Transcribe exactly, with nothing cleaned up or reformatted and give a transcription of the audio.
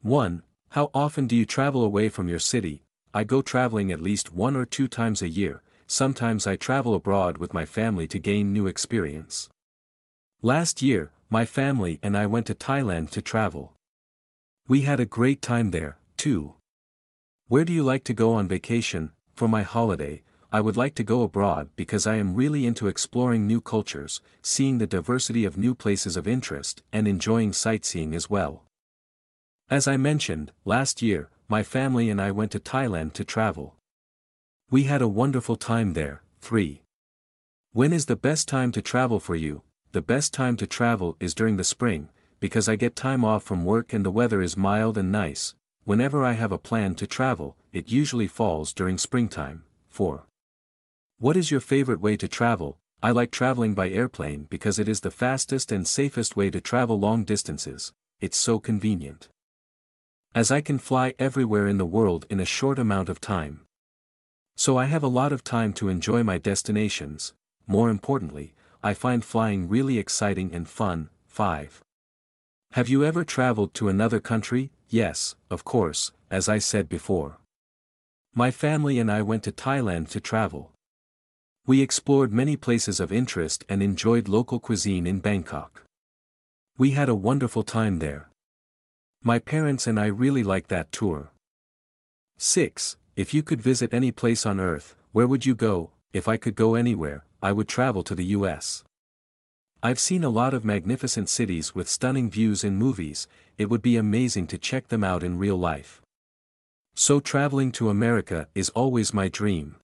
one. How often do you travel away from your city? I go traveling at least one or two times a year. Sometimes I travel abroad with my family to gain new experience. Last year, my family and I went to Thailand to travel. We had a great time there, too. Where do you like to go on vacation? For my holiday, I would like to go abroad because I am really into exploring new cultures, seeing the diversity of new places of interest, and enjoying sightseeing as well. As I mentioned, last year, my family and I went to Thailand to travel. We had a wonderful time there. three. When is the best time to travel for you? The best time to travel is during the spring, because I get time off from work and the weather is mild and nice. Whenever I have a plan to travel, it usually falls during springtime. four. What is your favorite way to travel? I like traveling by airplane because it is the fastest and safest way to travel long distances. It's so convenient. As I can fly everywhere in the world in a short amount of time. So I have a lot of time to enjoy my destinations. More importantly, I find flying really exciting and fun. five. Have you ever traveled to another country? Yes, of course, as I said before. My family and I went to Thailand to travel. We explored many places of interest and enjoyed local cuisine in Bangkok. We had a wonderful time there. My parents and I really liked that tour. six. If you could visit any place on Earth, where would you go? If I could go anywhere, I would travel to the U S. I've seen a lot of magnificent cities with stunning views in movies. It would be amazing to check them out in real life. So traveling to America is always my dream.